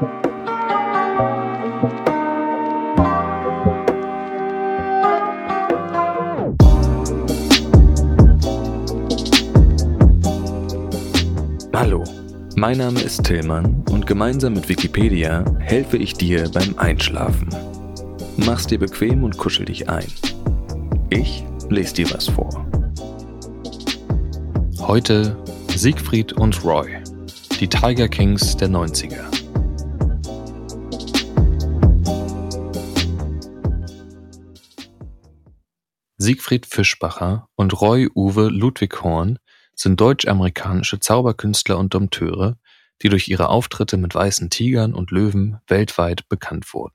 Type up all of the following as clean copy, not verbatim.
Hallo, mein Name ist Tillmann und gemeinsam mit Wikipedia helfe ich dir beim Einschlafen. Mach's dir bequem und kuschel dich ein. Ich lese dir was vor. Heute Siegfried und Roy, die Tiger Kings der 90er. Siegfried Fischbacher und Roy Uwe Ludwig Horn sind deutsch-amerikanische Zauberkünstler und Dompteure, die durch ihre Auftritte mit weißen Tigern und Löwen weltweit bekannt wurden.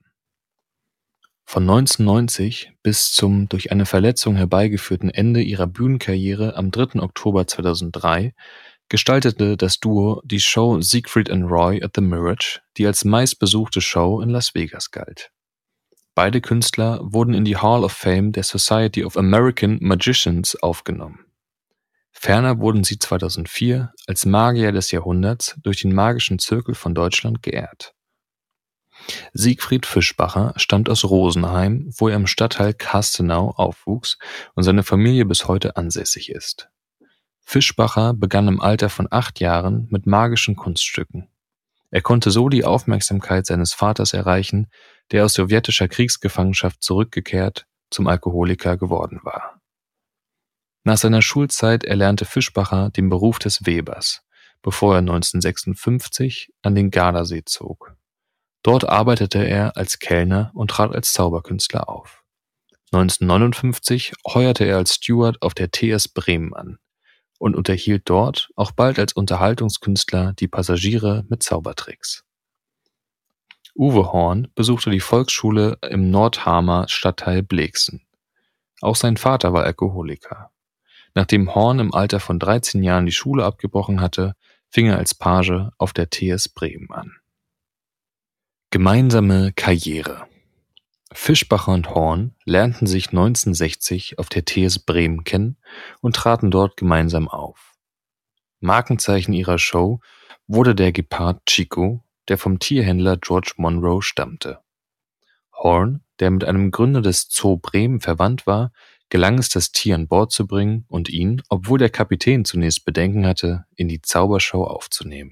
Von 1990 bis zum durch eine Verletzung herbeigeführten Ende ihrer Bühnenkarriere am 3. Oktober 2003 gestaltete das Duo die Show Siegfried and Roy at the Mirage, die als meistbesuchte Show in Las Vegas galt. Beide Künstler wurden in die Hall of Fame der Society of American Magicians aufgenommen. Ferner wurden sie 2004 als Magier des Jahrhunderts durch den Magischen Zirkel von Deutschland geehrt. Siegfried Fischbacher stammt aus Rosenheim, wo er im Stadtteil Castenau aufwuchs und seine Familie bis heute ansässig ist. Fischbacher begann im Alter von 8 Jahren mit magischen Kunststücken. Er konnte so die Aufmerksamkeit seines Vaters erreichen, der aus sowjetischer Kriegsgefangenschaft zurückgekehrt zum Alkoholiker geworden war. Nach seiner Schulzeit erlernte Fischbacher den Beruf des Webers, bevor er 1956 an den Gardasee zog. Dort arbeitete er als Kellner und trat als Zauberkünstler auf. 1959 heuerte er als Steward auf der TS Bremen an und unterhielt dort auch bald als Unterhaltungskünstler die Passagiere mit Zaubertricks. Uwe Horn besuchte die Volksschule im Nordhamer Stadtteil Blexen. Auch sein Vater war Alkoholiker. Nachdem Horn im Alter von 13 Jahren die Schule abgebrochen hatte, fing er als Page auf der TS Bremen an. Gemeinsame Karriere. Fischbacher und Horn lernten sich 1960 auf der TS Bremen kennen und traten dort gemeinsam auf. Markenzeichen ihrer Show wurde der Gepard Chico, der vom Tierhändler George Monroe stammte. Horn, der mit einem Gründer des Zoo Bremen verwandt war, gelang es, das Tier an Bord zu bringen und ihn, obwohl der Kapitän zunächst Bedenken hatte, in die Zaubershow aufzunehmen.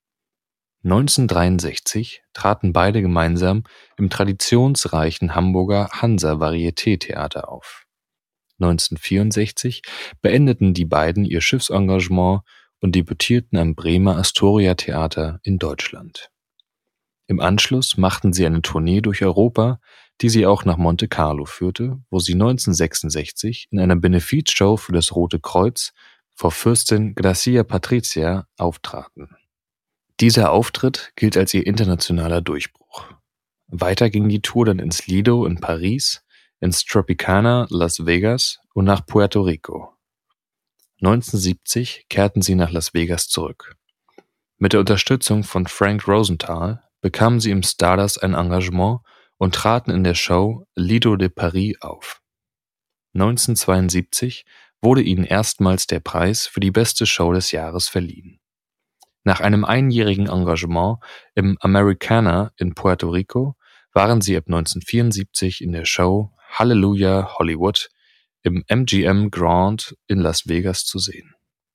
1963 traten beide gemeinsam im traditionsreichen Hamburger Hansa-Varieté-Theater auf. 1964 beendeten die beiden ihr Schiffsengagement und debütierten am Bremer Astoria-Theater in Deutschland. Im Anschluss machten sie eine Tournee durch Europa, die sie auch nach Monte Carlo führte, wo sie 1966 in einer Benefizshow für das Rote Kreuz vor Fürstin Gracia Patricia auftraten. Dieser Auftritt gilt als ihr internationaler Durchbruch. Weiter ging die Tour dann ins Lido in Paris, ins Tropicana Las Vegas und nach Puerto Rico. 1970 kehrten sie nach Las Vegas zurück. Mit der Unterstützung von Frank Rosenthal bekamen sie im Stardust ein Engagement und traten in der Show Lido de Paris auf. 1972 wurde ihnen erstmals der Preis für die beste Show des Jahres verliehen. Nach einem einjährigen Engagement im Americana in Puerto Rico waren sie ab 1974 in der Show Hallelujah Hollywood im MGM Grand in Las Vegas zu sehen.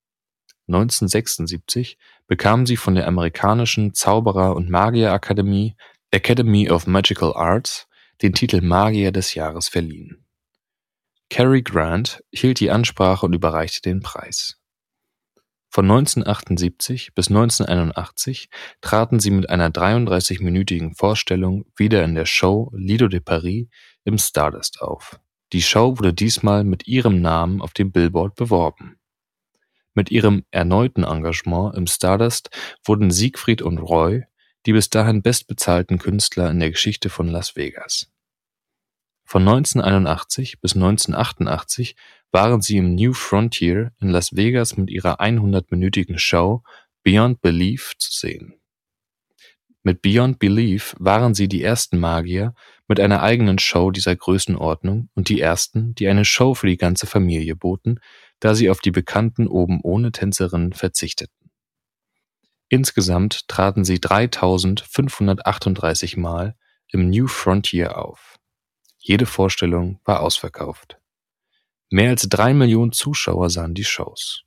1976 bekamen sie von der amerikanischen Zauberer- und Magierakademie Academy of Magical Arts den Titel Magier des Jahres verliehen. Cary Grant hielt die Ansprache und überreichte den Preis. Von 1978 bis 1981 traten sie mit einer 33-minütigen Vorstellung wieder in der Show Lido de Paris im Stardust auf. Die Show wurde diesmal mit ihrem Namen auf dem Billboard beworben. Mit ihrem erneuten Engagement im Stardust wurden Siegfried und Roy die bis dahin bestbezahlten Künstler in der Geschichte von Las Vegas. Von 1981 bis 1988 waren sie im New Frontier in Las Vegas mit ihrer 100-minütigen Show Beyond Belief zu sehen. Mit Beyond Belief waren sie die ersten Magier mit einer eigenen Show dieser Größenordnung und die ersten, die eine Show für die ganze Familie boten, da sie auf die bekannten oben ohne Tänzerinnen verzichteten. Insgesamt traten sie 3.538 Mal im New Frontier auf. Jede Vorstellung war ausverkauft. Mehr als 3 Millionen Zuschauer sahen die Shows.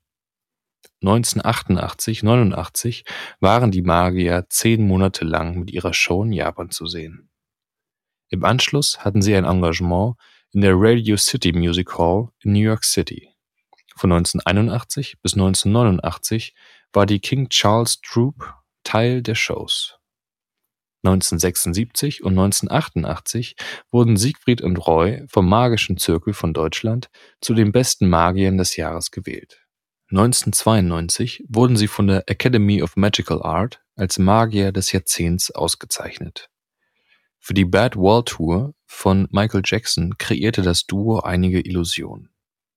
1988/89 waren die Magier 10 Monate lang mit ihrer Show in Japan zu sehen. Im Anschluss hatten sie ein Engagement in der Radio City Music Hall in New York City. Von 1981 bis 1989 war die King Charles Troupe Teil der Shows. 1976 und 1988 wurden Siegfried und Roy vom Magischen Zirkel von Deutschland zu den besten Magiern des Jahres gewählt. 1992 wurden sie von der Academy of Magical Art als Magier des Jahrzehnts ausgezeichnet. Für die Bad Wall Tour von Michael Jackson kreierte das Duo einige Illusionen.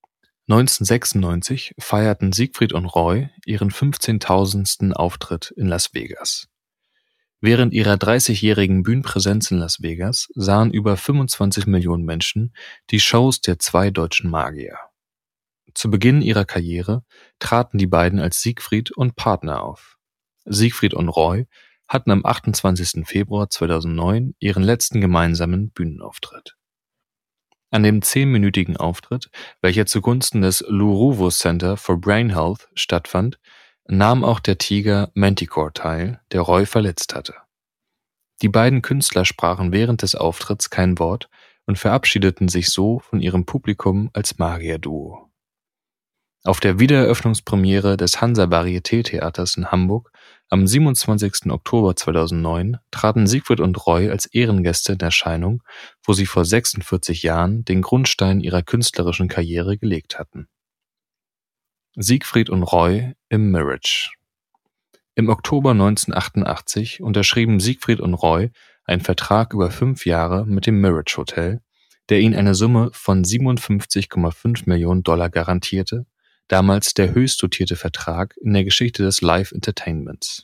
1996 feierten Siegfried und Roy ihren 15.000. Auftritt in Las Vegas. Während ihrer 30-jährigen Bühnenpräsenz in Las Vegas sahen über 25 Millionen Menschen die Shows der zwei deutschen Magier. Zu Beginn ihrer Karriere traten die beiden als Siegfried und Partner auf. Siegfried und Roy hatten am 28. Februar 2009 ihren letzten gemeinsamen Bühnenauftritt. An dem 10-minütigen Auftritt, welcher zugunsten des Lou Ruvo Center for Brain Health stattfand, nahm auch der Tiger Manticore teil, der Roy verletzt hatte. Die beiden Künstler sprachen während des Auftritts kein Wort und verabschiedeten sich so von ihrem Publikum als Magier-Duo. Auf der Wiedereröffnungspremiere des Hansa-Varieté-Theaters in Hamburg am 27. Oktober 2009 traten Siegfried und Roy als Ehrengäste in Erscheinung, wo sie vor 46 Jahren den Grundstein ihrer künstlerischen Karriere gelegt hatten. Siegfried und Roy im Mirage. Im Oktober 1988 unterschrieben Siegfried und Roy einen Vertrag über 5 Jahre mit dem Mirage Hotel, der ihnen eine Summe von $57,5 Millionen garantierte, damals der höchst dotierte Vertrag in der Geschichte des Live-Entertainments.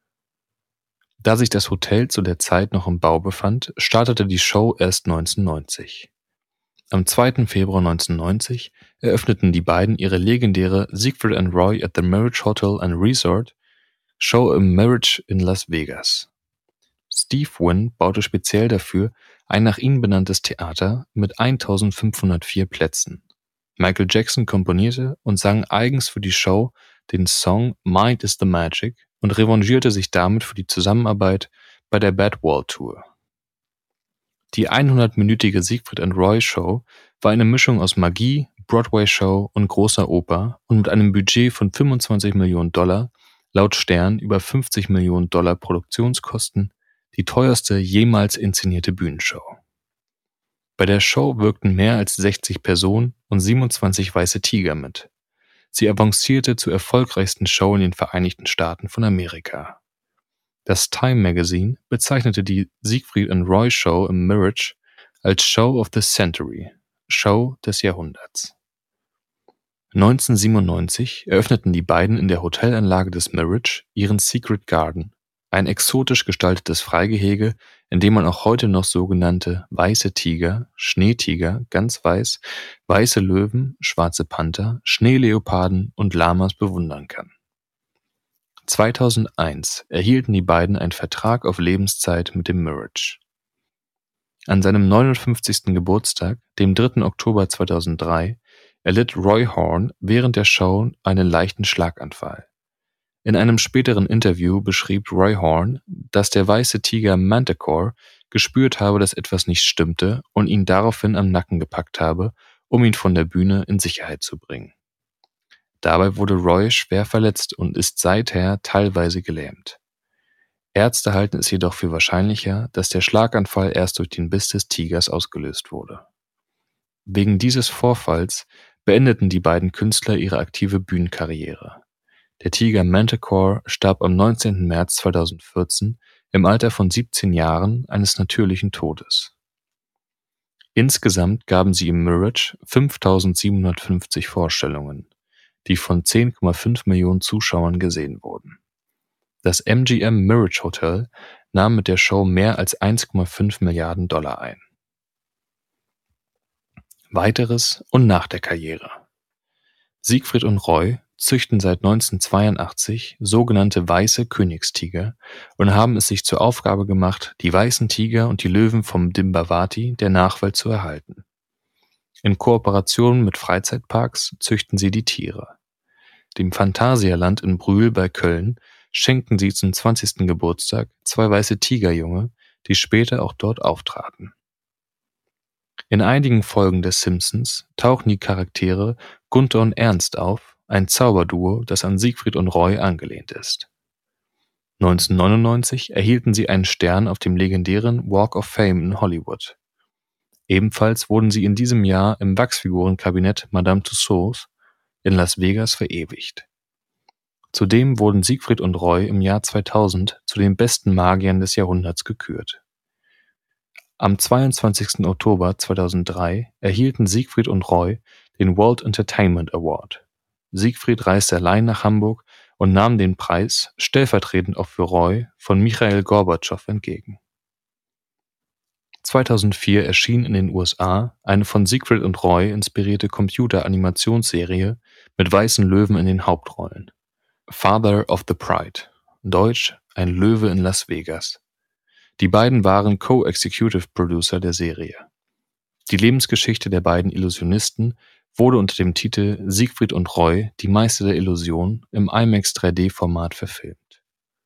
Da sich das Hotel zu der Zeit noch im Bau befand, startete die Show erst 1990. Am 2. Februar 1990 eröffneten die beiden ihre legendäre Siegfried and Roy at the Mirage Hotel and Resort Show im Mirage in Las Vegas. Steve Wynn baute speziell dafür ein nach ihm benanntes Theater mit 1.504 Plätzen. Michael Jackson komponierte und sang eigens für die Show den Song Mind is the Magic und revanchierte sich damit für die Zusammenarbeit bei der Bad Wall Tour. Die 100-minütige Siegfried and Roy Show war eine Mischung aus Magie, Broadway-Show und großer Oper und mit einem Budget von $25 Millionen, laut Stern über $50 Millionen Produktionskosten, die teuerste jemals inszenierte Bühnenshow. Bei der Show wirkten mehr als 60 Personen und 27 weiße Tiger mit. Sie avancierte zur erfolgreichsten Show in den Vereinigten Staaten von Amerika. Das Time Magazine bezeichnete die Siegfried and Roy Show im Mirage als Show of the Century, Show des Jahrhunderts. 1997 eröffneten die beiden in der Hotelanlage des Mirage ihren Secret Garden, ein exotisch gestaltetes Freigehege, in dem man auch heute noch sogenannte weiße Tiger, Schneetiger, ganz weiß, weiße Löwen, schwarze Panther, Schneeleoparden und Lamas bewundern kann. 2001 erhielten die beiden einen Vertrag auf Lebenszeit mit dem Mirage. An seinem 59. Geburtstag, dem 3. Oktober 2003, erlitt Roy Horn während der Show einen leichten Schlaganfall. In einem späteren Interview beschrieb Roy Horn, dass der weiße Tiger Manticore gespürt habe, dass etwas nicht stimmte und ihn daraufhin am Nacken gepackt habe, um ihn von der Bühne in Sicherheit zu bringen. Dabei wurde Roy schwer verletzt und ist seither teilweise gelähmt. Ärzte halten es jedoch für wahrscheinlicher, dass der Schlaganfall erst durch den Biss des Tigers ausgelöst wurde. Wegen dieses Vorfalls beendeten die beiden Künstler ihre aktive Bühnenkarriere. Der Tiger Manticore starb am 19. März 2014 im Alter von 17 Jahren eines natürlichen Todes. Insgesamt gaben sie im Mirage 5.750 Vorstellungen, die von 10,5 Millionen Zuschauern gesehen wurden. Das MGM Mirage Hotel nahm mit der Show mehr als $1,5 Milliarden ein. Weiteres und nach der Karriere. Siegfried und Roy züchten seit 1982 sogenannte weiße Königstiger und haben es sich zur Aufgabe gemacht, die weißen Tiger und die Löwen vom Dimbavati der Nachwelt zu erhalten. In Kooperation mit Freizeitparks züchten sie die Tiere. Dem Phantasialand in Brühl bei Köln schenken sie zum 20. Geburtstag 2 weiße Tigerjunge, die später auch dort auftraten. In einigen Folgen des Simpsons tauchen die Charaktere Gunther und Ernst auf, ein Zauberduo, das an Siegfried und Roy angelehnt ist. 1999 erhielten sie einen Stern auf dem legendären Walk of Fame in Hollywood. Ebenfalls wurden sie in diesem Jahr im Wachsfigurenkabinett Madame Tussauds in Las Vegas verewigt. Zudem wurden Siegfried und Roy im Jahr 2000 zu den besten Magiern des Jahrhunderts gekürt. Am 22. Oktober 2003 erhielten Siegfried und Roy den World Entertainment Award. Siegfried reiste allein nach Hamburg und nahm den Preis, stellvertretend auch für Roy, von Michail Gorbatschow entgegen. 2004 erschien in den USA eine von Siegfried und Roy inspirierte Computer-Animationsserie mit weißen Löwen in den Hauptrollen. Father of the Pride, deutsch Ein Löwe in Las Vegas. Die beiden waren Co-Executive Producer der Serie. Die Lebensgeschichte der beiden Illusionisten wurde unter dem Titel Siegfried und Roy, die Meister der Illusion im IMAX 3D-Format verfilmt.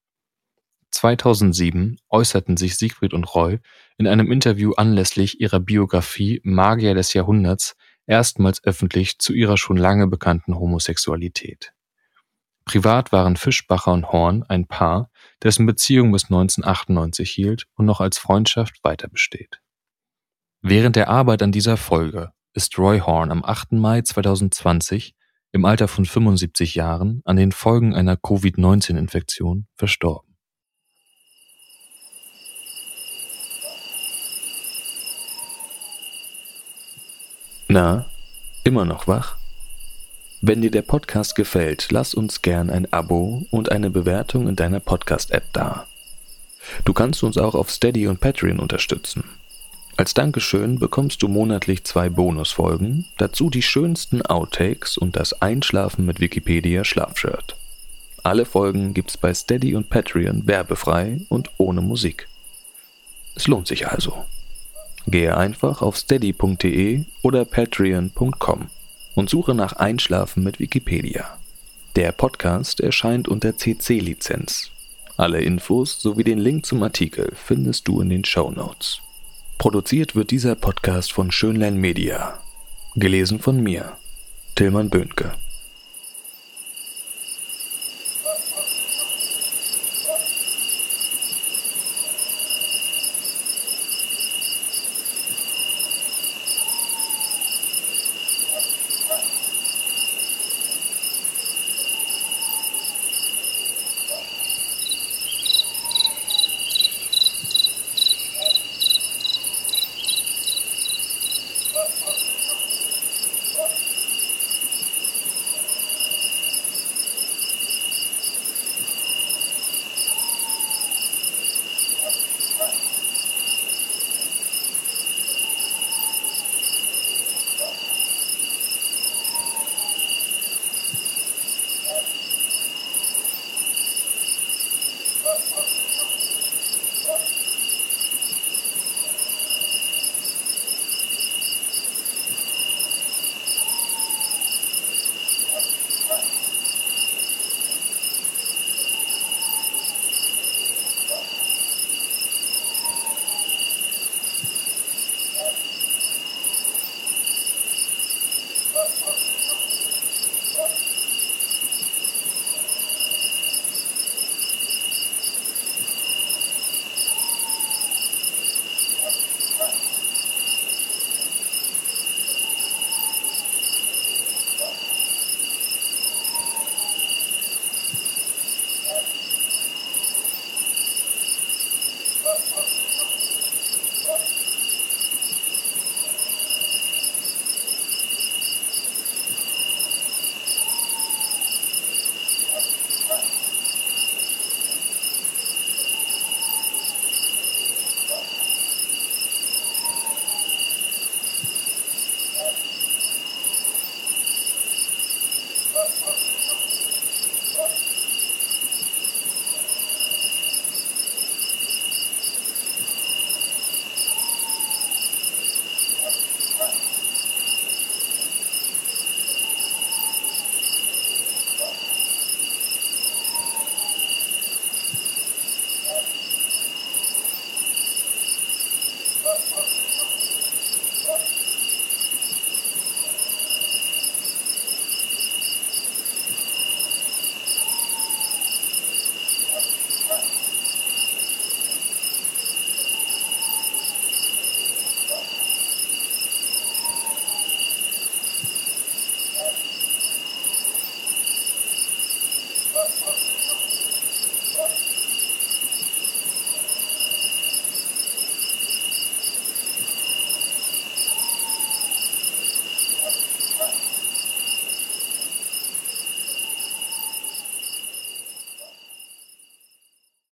2007 äußerten sich Siegfried und Roy in einem Interview anlässlich ihrer Biografie Magier des Jahrhunderts erstmals öffentlich zu ihrer schon lange bekannten Homosexualität. Privat waren Fischbacher und Horn ein Paar, dessen Beziehung bis 1998 hielt und noch als Freundschaft weiter besteht. Während der Arbeit an dieser Folge ist Roy Horn am 8. Mai 2020 im Alter von 75 Jahren an den Folgen einer Covid-19-Infektion verstorben. Na, immer noch wach? Wenn dir der Podcast gefällt, lass uns gern ein Abo und eine Bewertung in deiner Podcast-App da. Du kannst uns auch auf Steady und Patreon unterstützen. Als Dankeschön bekommst du monatlich 2 Bonusfolgen, dazu die schönsten Outtakes und das Einschlafen mit Wikipedia Schlafshirt. Alle Folgen gibt's bei Steady und Patreon werbefrei und ohne Musik. Es lohnt sich also. Gehe einfach auf steady.de oder patreon.com und suche nach Einschlafen mit Wikipedia. Der Podcast erscheint unter CC-Lizenz. Alle Infos sowie den Link zum Artikel findest du in den Shownotes. Produziert wird dieser Podcast von Schönlein Media. Gelesen von mir, Tilman Böhnke.